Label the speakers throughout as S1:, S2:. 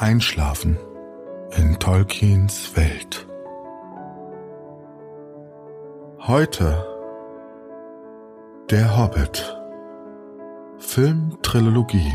S1: Einschlafen in Tolkiens Welt. Heute Der Hobbit, Filmtrilogie.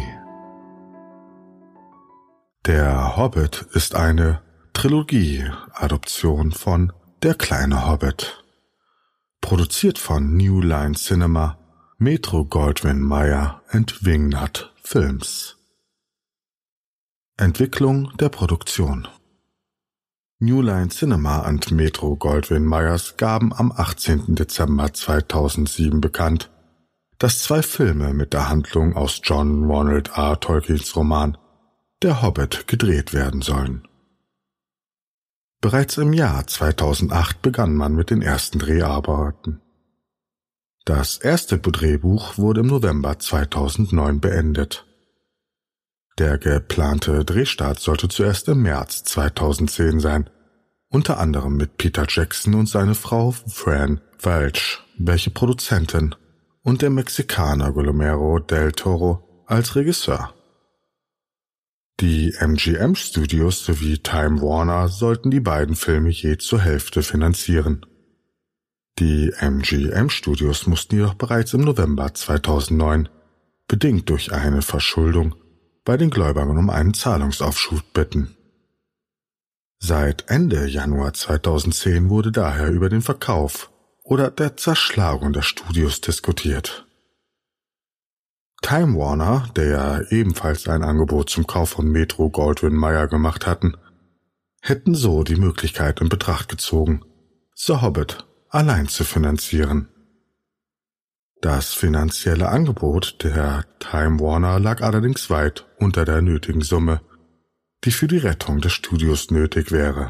S1: Der Hobbit ist eine Trilogie-Adoption von Der kleine Hobbit, produziert von New Line Cinema, Metro-Goldwyn-Mayer und Wingnut Films. Entwicklung der Produktion. New Line Cinema und Metro-Goldwyn-Mayers gaben am 18. Dezember 2007 bekannt, dass 2 Filme mit der Handlung aus John Ronald R. Tolkiens Roman Der Hobbit gedreht werden sollen. Bereits im Jahr 2008 begann man mit den ersten Dreharbeiten. Das erste Drehbuch wurde im November 2009 beendet. Der geplante Drehstart sollte zuerst im März 2010 sein, unter anderem mit Peter Jackson und seine Frau Fran Welch, welche Produzentin, und der Mexikaner Guillermo del Toro als Regisseur. Die MGM Studios sowie Time Warner sollten die beiden Filme je zur Hälfte finanzieren. Die MGM Studios mussten jedoch bereits im November 2009, bedingt durch eine Verschuldung, bei den Gläubigern um einen Zahlungsaufschub bitten. Seit Ende Januar 2010 wurde daher über den Verkauf oder der Zerschlagung der Studios diskutiert. Time Warner, der ja ebenfalls ein Angebot zum Kauf von Metro-Goldwyn-Mayer gemacht hatten, hätten so die Möglichkeit in Betracht gezogen, The Hobbit allein zu finanzieren. Das finanzielle Angebot der Time Warner lag allerdings weit unter der nötigen Summe, die für die Rettung des Studios nötig wäre.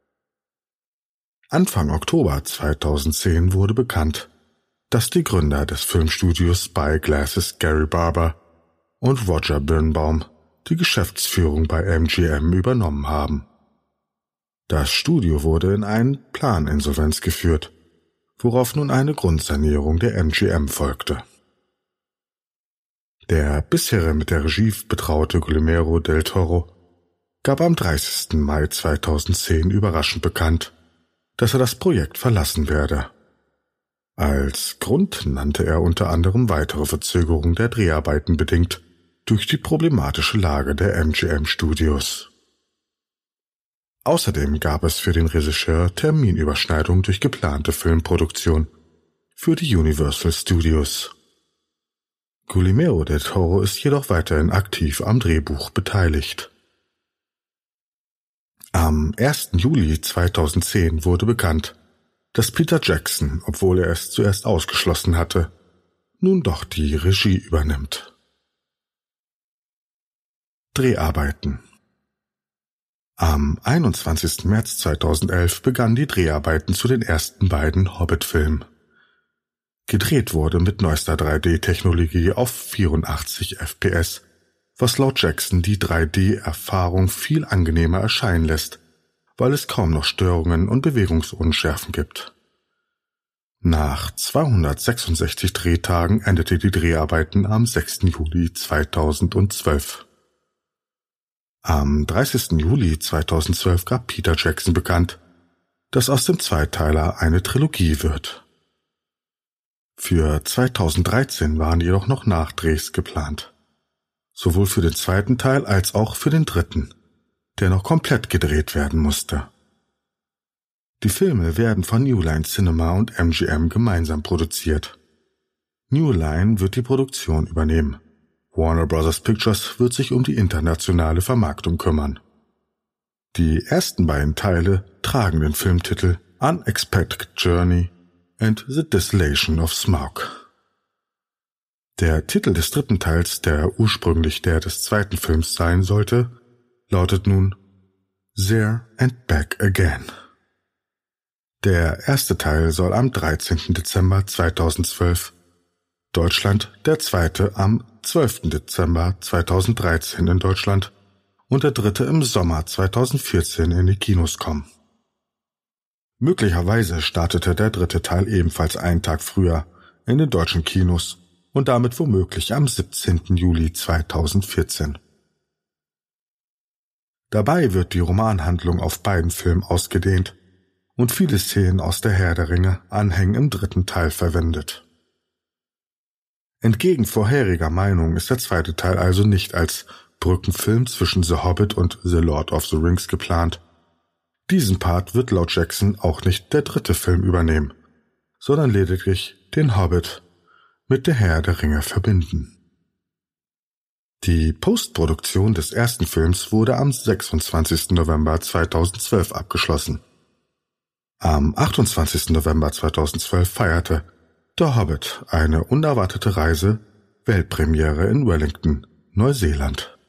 S1: Anfang Oktober 2010 wurde bekannt, dass die Gründer des Filmstudios Spyglasses Gary Barber und Roger Birnbaum die Geschäftsführung bei MGM übernommen haben. Das Studio wurde in einen Planinsolvenz geführt, worauf nun eine Grundsanierung der MGM folgte. Der bisher mit der Regie betraute Guillermo del Toro gab am 30. Mai 2010 überraschend bekannt, dass er das Projekt verlassen werde. Als Grund nannte er unter anderem weitere Verzögerung der Dreharbeiten bedingt durch die problematische Lage der MGM Studios. Außerdem gab es für den Regisseur Terminüberschneidungen durch geplante Filmproduktion für die Universal Studios. Guillermo del Toro ist jedoch weiterhin aktiv am Drehbuch beteiligt. Am 1. Juli 2010 wurde bekannt, dass Peter Jackson, obwohl er es zuerst ausgeschlossen hatte, nun doch die Regie übernimmt. Dreharbeiten. Am 21. März 2011 begannen die Dreharbeiten zu den ersten beiden Hobbit-Filmen. Gedreht wurde mit neuester 3D-Technologie auf 84 FPS, was laut Jackson die 3D-Erfahrung viel angenehmer erscheinen lässt, weil es kaum noch Störungen und Bewegungsunschärfen gibt. Nach 266 Drehtagen endete die Dreharbeiten am 6. Juli 2012. Am 30. Juli 2012 gab Peter Jackson bekannt, dass aus dem Zweiteiler eine Trilogie wird. Für 2013 waren jedoch noch Nachdrehs geplant, sowohl für den zweiten Teil als auch für den dritten, der noch komplett gedreht werden musste. Die Filme werden von New Line Cinema und MGM gemeinsam produziert. New Line wird die Produktion übernehmen. Warner Bros. Pictures wird sich um die internationale Vermarktung kümmern. Die ersten beiden Teile tragen den Filmtitel Unexpected Journey and the Desolation of Smaug. Der Titel des dritten Teils, der ursprünglich der des zweiten Films sein sollte, lautet nun There and Back Again. Der erste Teil soll am 13. Dezember 2012, Deutschland der zweite am 12. Dezember 2013 in Deutschland und der dritte im Sommer 2014 in die Kinos kommen. Möglicherweise startete der dritte Teil ebenfalls einen Tag früher in den deutschen Kinos und damit womöglich am 17. Juli 2014. Dabei wird die Romanhandlung auf beiden Filmen ausgedehnt und viele Szenen aus der Herr der Ringe Anhängen im 3. Teil verwendet. Entgegen vorheriger Meinung ist der 2. Teil also nicht als Brückenfilm zwischen The Hobbit und The Lord of the Rings geplant. Diesen Part wird laut Jackson auch nicht der 3. Film übernehmen, sondern lediglich den Hobbit mit der Herr der Ringe verbinden. Die Postproduktion des ersten Films wurde am 26. November 2012 abgeschlossen. Am 28. November 2012 feierte The Hobbit eine unerwartete Reise Weltpremiere in Wellington, Neuseeland.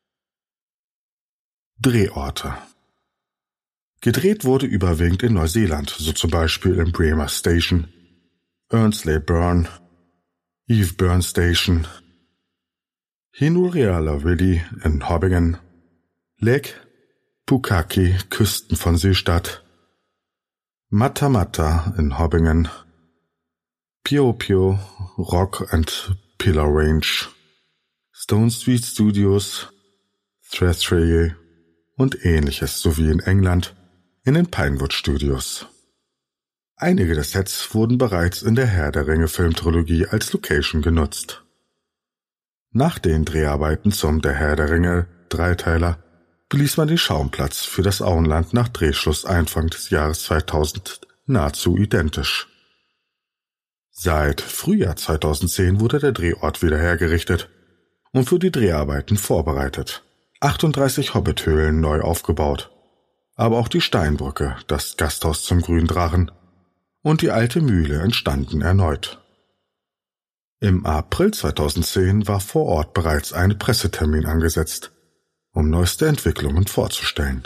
S1: Drehorte. Gedreht wurde überwiegend in Neuseeland, so zum Beispiel in Bremer Station, Ernsley Burn, Eveburn Station, Hinureala-Vili in Hobbingen, Lake Pukaki, Küsten von Seestadt, Matamata in Hobbingen, Piopio, Rock and Pillar Range, Stone Street Studios, Strathspey und ähnliches sowie in England in den Pinewood Studios. Einige der Sets wurden bereits in der Herr der Ringe Filmtrilogie als Location genutzt. Nach den Dreharbeiten zum Der Herr der Ringe Dreiteiler beließ man den Schaumplatz für das Auenland nach Drehschluss Anfang des Jahres 2000 nahezu identisch. Seit Frühjahr 2010 wurde der Drehort wieder hergerichtet und für die Dreharbeiten vorbereitet. 38 Hobbithöhlen neu aufgebaut, aber auch die Steinbrücke, das Gasthaus zum Grünen Drachen und die alte Mühle entstanden erneut. Im April 2010 war vor Ort bereits ein Pressetermin angesetzt, um neueste Entwicklungen vorzustellen.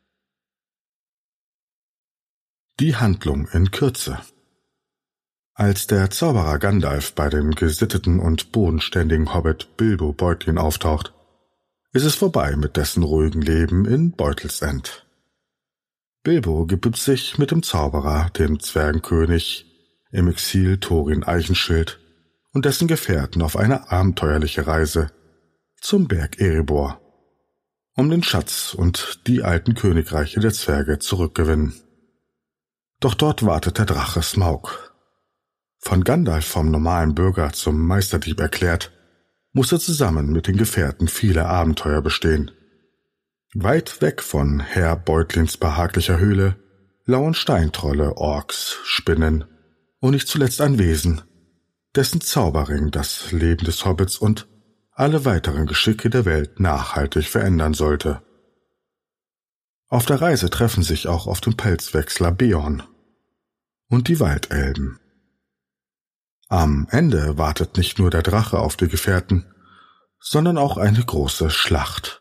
S1: Die Handlung in Kürze. Als der Zauberer Gandalf bei dem gesitteten und bodenständigen Hobbit Bilbo Beutlin auftaucht, ist es vorbei mit dessen ruhigen Leben in Beutelsend. Bilbo gibt sich mit dem Zauberer, dem Zwergenkönig, im Exil Thorin Eichenschild und dessen Gefährten auf eine abenteuerliche Reise zum Berg Erebor, um den Schatz und die alten Königreiche der Zwerge zurückgewinnen. Doch dort wartet der Drache Smaug. Von Gandalf vom normalen Bürger zum Meisterdieb erklärt, muss er zusammen mit den Gefährten viele Abenteuer bestehen. Weit weg von Herr Beutlins behaglicher Höhle lauern Steintrolle, Orks, Spinnen und nicht zuletzt ein Wesen, dessen Zauberring das Leben des Hobbits und alle weiteren Geschicke der Welt nachhaltig verändern sollte. Auf der Reise treffen sich auch auf dem Pelzwechsler Beorn und die Waldelben. Am Ende wartet nicht nur der Drache auf die Gefährten, sondern auch eine große Schlacht.